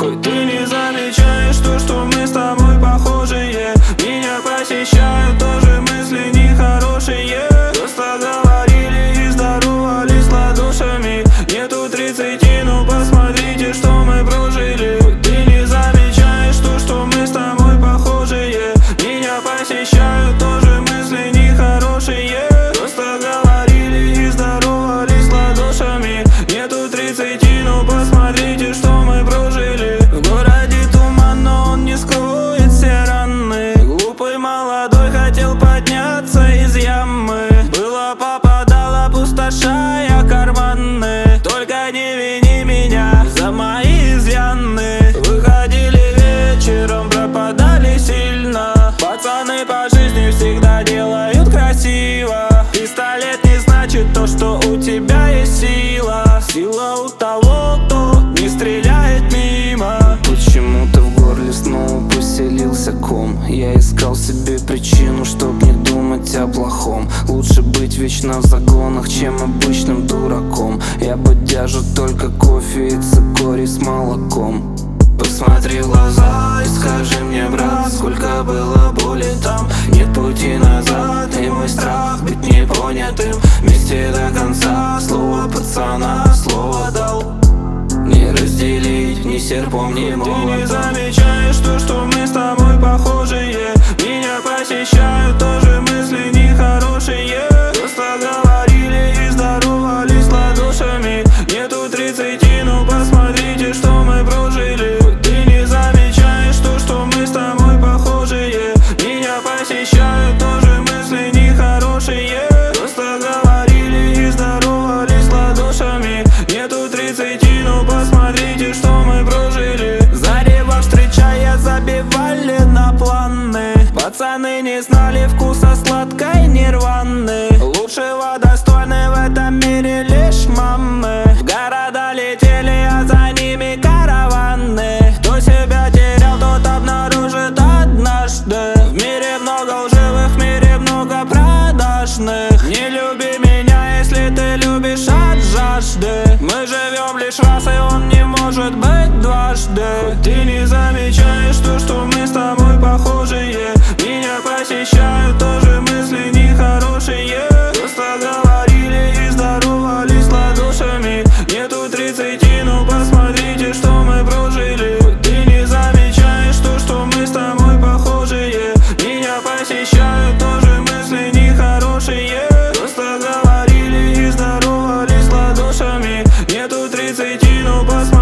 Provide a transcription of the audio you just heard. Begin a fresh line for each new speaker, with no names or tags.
Хоть ты не замечаешь то, что мы с тобой похожие. Меня посещают тоже мысли нехорошие. Просто говорили и здоровались ладошами. Нету 30, ну посмотрите, что мы прожили. Хоть ты не замечаешь то, что мы с тобой похожие. Меня посещают тоже мысли нехорошие. Просто говорили и здоровались ладошами. Нету 30, ну посмотрите, что мы прожили. В городе туман, но он не скроет все раны. Глупый молодой хотел подняться из ямы. Было попадало, пустошая карманы. Только не вини меня за мои изъяны. Выходили вечером, пропадали сильно. Пацаны по жизни всегда делают красиво. Пистолет не значит то, что у тебя есть сила. Сила у того, кто не стреляет мимо.
Почему-то в горле снова поселился ком. Я искал себе причину, чтоб не думать о плохом. Лучше быть вечно в загонах, чем обычным дураком. Я бодяжу только кофе и цикорий с молоком.
Посмотри в глаза и скажи мне, брат, сколько было боли там. Нет пути назад, и мой страх быть непонятым. Вместе до конца, слово пацана, слово дал. Не разделить ни серпом, ни молотом. Ты не замечаешь то, что мы с тобой похожие. Меня посещают тоже мысли нехорошие. Просто говорили и здоровались ладошами. Нету 30, ну посмотрите, что мы прожили. Ты не замечаешь то, что мы с тобой похожие. Меня посещают тоже мысли нехорошие. Просто говорили и здоровались ладошами. Нету 30, ну посмотрите, что мы прожили. Зарево встречая, забивали на планы. Пацаны не знали вкуса сладкой нирваны. Лучшего достойны в этом мире лишь мамы. В города летели, а за ними караваны. Кто себя терял, тот обнаружит однажды. В мире много лживых, в мире много продажных. Не люби меня, если ты любишь от жажды. Мы живем лишь раз, и он не может быть дважды. Хоть ты не замечаешь то, что мы с тобой похожие. Меня посещают тоже мысли нехорошие. Просто говорили и здоровались ладошами. Нету 30, ну посмотрите, что мы прожили. Хоть ты не замечаешь то, что мы с тобой похожие. Меня посещают тоже мысли нехорошие. Просто говорили и здоровались ладошами. Нету 30, ну посмотрите.